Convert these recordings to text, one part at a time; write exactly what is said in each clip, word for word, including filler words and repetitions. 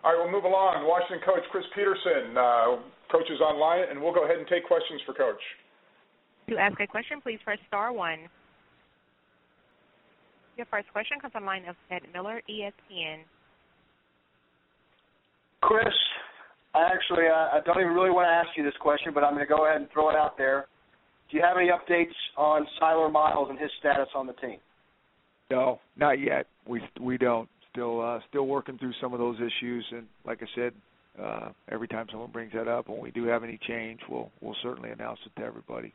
All right, we'll move along. Washington coach Chris Peterson. Uh, coach is online, and we'll go ahead and take questions for Coach. To ask a question, please press star one. Your first question comes on the line of Ed Miller, E S P N. Chris, I actually uh, I don't even really want to ask you this question, but I'm going to go ahead and throw it out there. Do you have any updates on Siler Miles and his status on the team? No, not yet. We we don't. Still uh, still working through some of those issues, and like I said, uh, every time someone brings that up, when we do have any change, we'll we'll certainly announce it to everybody.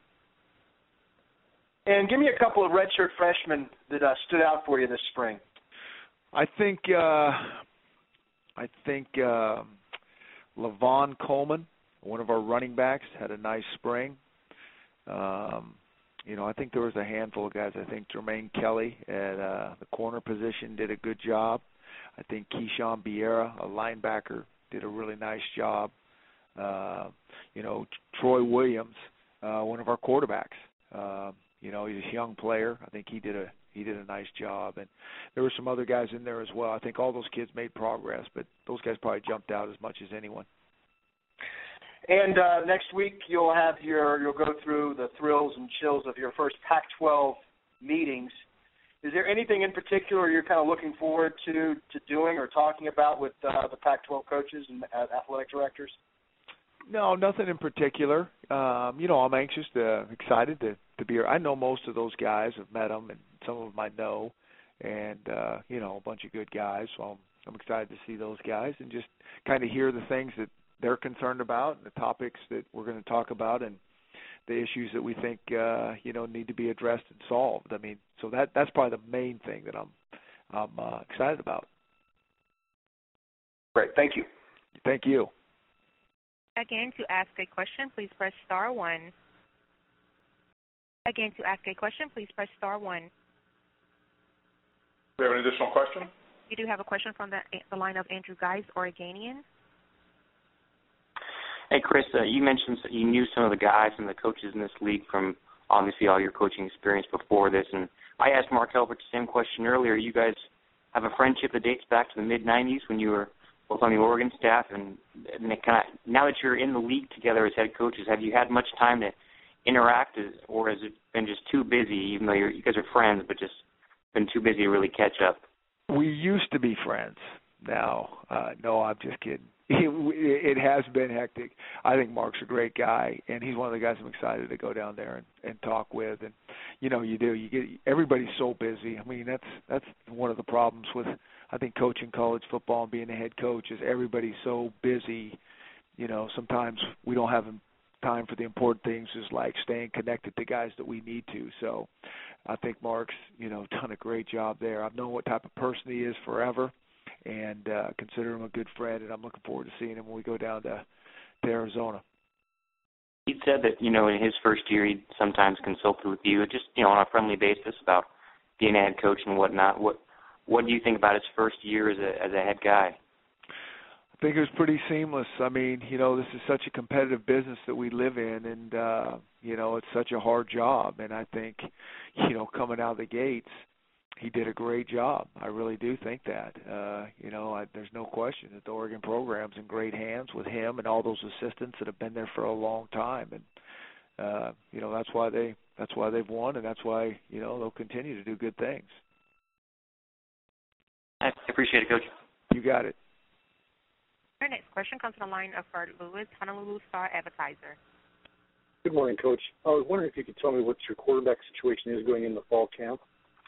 And give me a couple of redshirt freshmen that uh, stood out for you this spring. I think uh, I think uh, Lavon Coleman, one of our running backs, had a nice spring. Um, you know, I think there was a handful of guys. I think Jermaine Kelly at uh, the corner position did a good job. I think Keyshawn Biera, a linebacker, did a really nice job. Uh, you know, Troy Williams, uh, one of our quarterbacks. Uh, you know, he's a young player. I think he did a he did a nice job. And there were some other guys in there as well. I think all those kids made progress, but those guys probably jumped out as much as anyone. And uh, next week you'll have your you'll go through the thrills and chills of your first Pac twelve meetings. Is there anything in particular you're kind of looking forward to to doing or talking about with uh, the Pac twelve coaches and uh, athletic directors? No, nothing in particular. Um, you know, I'm anxious to, excited to, to be here. I know most of those guys. I've met them, and some of them I know, and uh, you know, a bunch of good guys. So I'm, I'm excited to see those guys and just kind of hear the things that they're concerned about, and the topics that we're going to talk about, and the issues that we think uh, you know need to be addressed and solved. I mean, so that that's probably the main thing that I'm I'm uh, excited about. Great, thank you. Thank you. Again, to ask a question, please press star one. Again, to ask a question, please press star one. Do we have an additional question? You do have a question from the, the line of Andrew Geis, Oregonian. Hey, Chris, uh, you mentioned you knew some of the guys and the coaches in this league from obviously all your coaching experience before this. And I asked Mark Elbert the same question earlier. You guys have a friendship that dates back to the mid nineties when you were both on the Oregon staff. And, and it kind of, now that you're in the league together as head coaches, have you had much time to interact, or has it been just too busy, even though you're, you guys are friends, but just been too busy to really catch up? We used to be friends. Now, uh, no, I'm just kidding. It, it has been hectic. I think Mark's a great guy, and he's one of the guys I'm excited to go down there and, and talk with. And you know, you do. You get everybody's so busy. I mean, that's that's one of the problems with I think coaching college football and being a head coach is everybody's so busy. You know, sometimes we don't have time for the important things, is like staying connected to guys that we need to. So, I think Mark's you know done a great job there. I've known what type of person he is forever, and uh, consider him a good friend, and I'm looking forward to seeing him when we go down to, to Arizona. He said that, you know, in his first year he'd sometimes consulted with you, just, you know, on a friendly basis about being a head coach and whatnot. What what do you think about his first year as a as a head guy? I think it was pretty seamless. I mean, you know, this is such a competitive business that we live in, and, uh, you know, it's such a hard job. And I think, you know, coming out of the gates, he did a great job. I really do think that. Uh, you know, I, there's no question that the Oregon program's in great hands with him and all those assistants that have been there for a long time. And, uh, you know, that's why, they, that's why they've won, and that's why, you know, they'll continue to do good things. I appreciate it, Coach. You got it. Our next question comes from the line of Bert Lewis, Honolulu Star Advertiser. Good morning, Coach. I was wondering if you could tell me what your quarterback situation is going in the fall camp.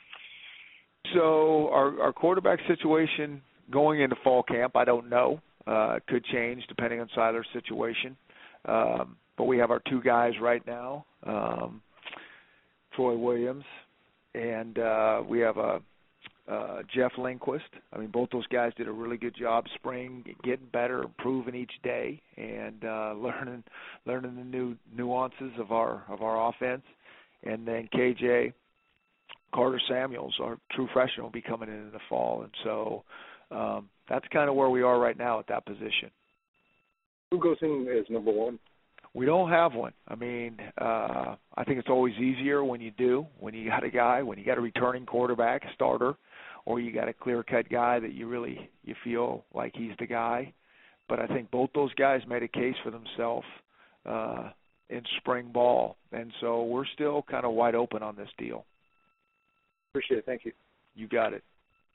So our, our quarterback situation going into fall camp, I don't know. Uh, it could change depending on Siler's situation. Um, but we have our two guys right now, um, Troy Williams, and uh, we have a Uh, Jeff Lindquist. I mean, both those guys did a really good job spring, getting better, improving each day, and uh, learning learning the new nuances of our of our offense. And then K J Carter Samuels, our true freshman, will be coming in in the fall. And so um, that's kind of where we are right now at that position. Who goes in as number one? We don't have one. I mean, uh, I think it's always easier when you do, when you got a guy, when you got a returning quarterback, a starter, or you got a clear-cut guy that you really you feel like he's the guy. But I think both those guys made a case for themselves uh, in spring ball, and so we're still kind of wide open on this deal. Appreciate it. Thank you. You got it.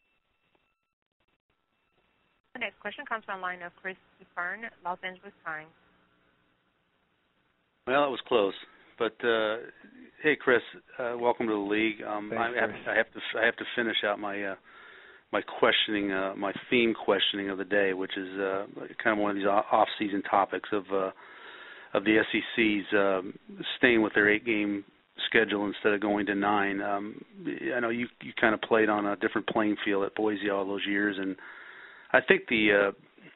The next question comes from the line of Chris Fern, Los Angeles Times. Well, it was close, but uh, hey, Chris, uh, welcome to the league. Um, Thanks, I, have, Chris. I have to I have to finish out my uh, my questioning, uh, my theme questioning of the day, which is uh, kind of one of these off-season topics of uh, of the S E C's um, staying with their eight-game schedule instead of going to nine. Um, I know you you kind of played on a different playing field at Boise all those years, and I think the uh,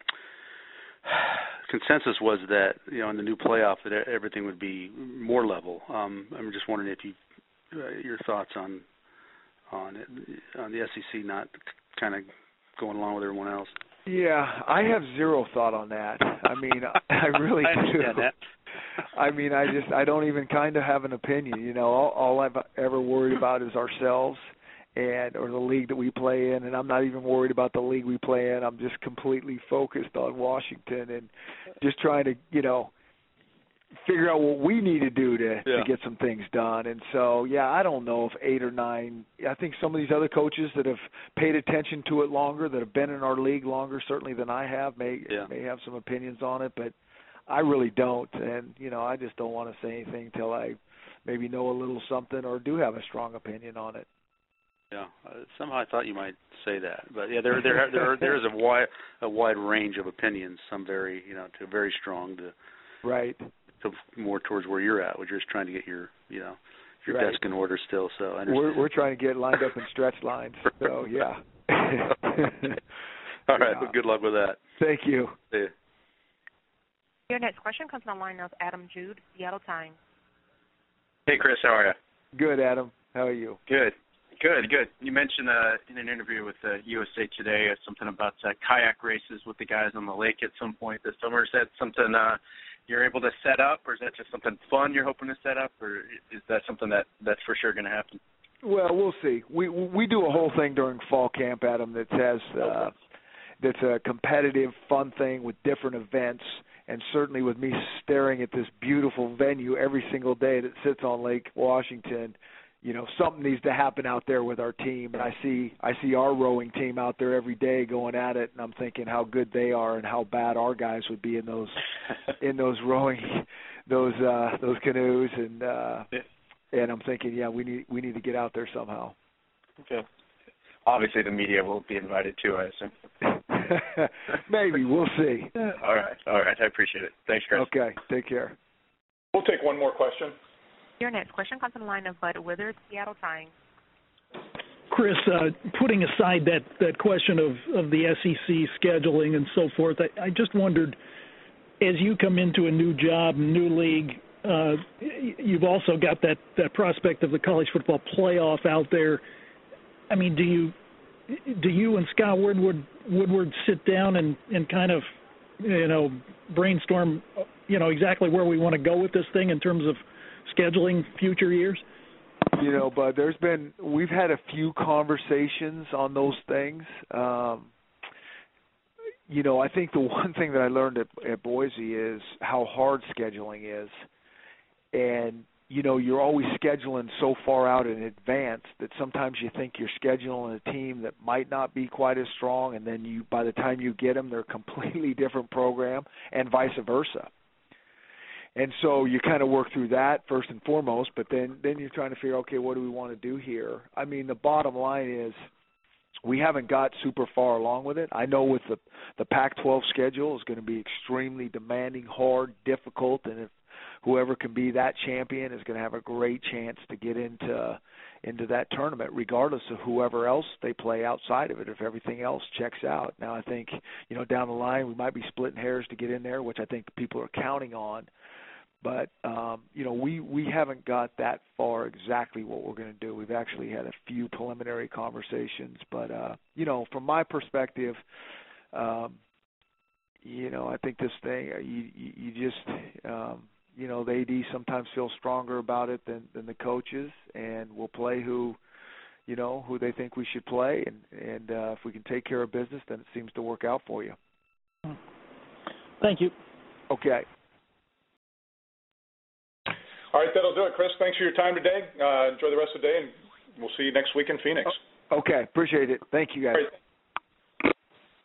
consensus was that, you know, in the new playoff that everything would be more level. Um, I'm just wondering if you uh, your thoughts on on it, on the S E C not kind of going along with everyone else. Yeah, I have zero thought on that. I mean, I really I do. understand that. I mean, I just I don't even kind of have an opinion. You know, all, all I've ever worried about is ourselves and or the league that we play in, and I'm not even worried about the league we play in. I'm just completely focused on Washington and just trying to, you know, figure out what we need to do to, yeah. to get some things done. And so, yeah, I don't know if eight or nine. I think some of these other coaches that have paid attention to it longer, that have been in our league longer, certainly than I have, may yeah. may have some opinions on it, but I really don't. And, you know, I just don't want to say anything until I maybe know a little something or do have a strong opinion on it. Yeah, uh, somehow I thought you might say that, but yeah, there there there there is a wide a wide range of opinions. Some very, you know, to very strong to right to more towards where you're at, where you're just trying to get your, you know, your right. desk in order still. So I understand. we're we're trying to get lined up in stretch lines. So yeah. All right. Yeah. Well, good luck with that. Thank you. Yeah. Your next question comes from the line of Adam Jude, Seattle Times. Hey, Chris, how are you? Good, Adam. How are you? Good. Good, good. You mentioned uh, in an interview with uh, U S A Today uh, something about uh, kayak races with the guys on the lake at some point this summer. Is that something uh, you're able to set up, or is that just something fun you're hoping to set up, or is that something that, that's for sure going to happen? Well, we'll see. We we do a whole thing during fall camp, Adam, that says uh, that's a competitive, fun thing with different events, and certainly with me staring at this beautiful venue every single day that sits on Lake Washington. You know, something needs to happen out there with our team, and I see I see our rowing team out there every day going at it, and I'm thinking how good they are and how bad our guys would be in those in those rowing those uh, those canoes, and uh, and I'm thinking, yeah, we need we need to get out there somehow. Okay. Obviously, the media will be invited too, I assume. Maybe we'll see. All right, all right, I appreciate it. Thanks, Chris. Okay, take care. We'll take one more question. Your next question comes from the line of Bud Withers, Seattle Times. Chris, uh, putting aside that, that question of, of the S E C scheduling and so forth, I, I just wondered, as you come into a new job, new league, uh, you've also got that, that prospect of the college football playoff out there. I mean, do you do you and Scott Woodward Woodward sit down and, and kind of, you know, brainstorm, you know, exactly where we want to go with this thing in terms of scheduling future years? You know, but there's been, we've had a few conversations on those things. Um, you know, I think the one thing that I learned at, at Boise is how hard scheduling is. And, you know, you're always scheduling so far out in advance that sometimes you think you're scheduling a team that might not be quite as strong, and then you, by the time you get them, they're a completely different program, and vice versa. And so you kind of work through that first and foremost, but then, then you're trying to figure, okay, what do we want to do here? I mean, the bottom line is we haven't got super far along with it. I know with the, the Pac twelve schedule is going to be extremely demanding, hard, difficult, and if whoever can be that champion is going to have a great chance to get into into that tournament, regardless of whoever else they play outside of it, if everything else checks out. Now, I think, you know, down the line we might be splitting hairs to get in there, which I think people are counting on. But, um, you know, we, we haven't got that far exactly what we're going to do. We've actually had a few preliminary conversations. But, uh, you know, from my perspective, um, you know, I think this thing, you, you, you just, um, you know, the A D sometimes feels stronger about it than, than the coaches, and will play who, you know, who they think we should play, and and uh, if we can take care of business, then it seems to work out for you. Thank you. Okay. All right, that'll do it, Chris. Thanks for your time today. Uh, enjoy the rest of the day, and we'll see you next week in Phoenix. Okay, appreciate it. Thank you, guys. All right.